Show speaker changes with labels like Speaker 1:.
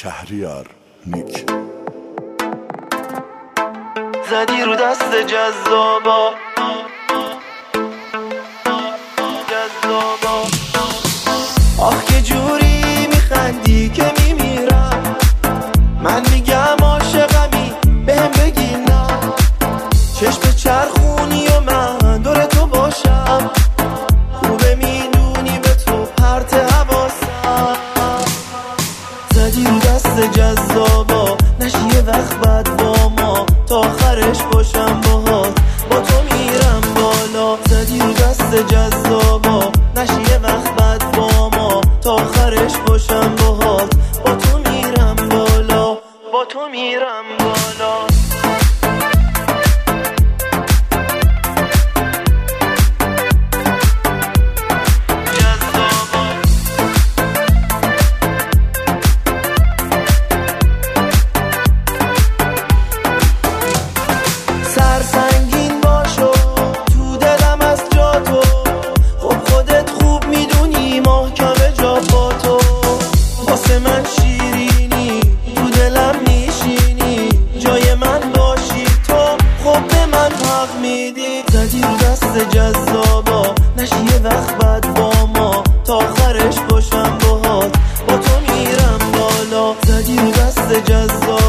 Speaker 1: شهریار نیک.
Speaker 2: زدی رو دست جذابا آخ که جوری میخندی که میمیرم، من میگم عاشقمی بهم بگی نه، چشم چرخونی و من دور تو باشم، خوبه میدونی به تو پرت حواسم. زدی رو دست جذابا نشی یه وقت بعد با ما، تا آخرش باشم باهات با تو میرم بالا. زدی رو دست جذابا نشی یه وقت بعد با ما، تا آخرش باشم باهات با تو میرم بالا، با تو میرم بالا. سرسنگین باشو تو دلم از جا تو، خب خودت خوب میدونی محکمه جا با تو، واسه من شیرینی تو دلم میشینی، جای من باشی تو خب به من حق میدی. زدی رو دست جذابا نشی یه وقت بعد با ما، تا آخرش باشم باهات با تو میرم بالا. زدی رو دست جذابا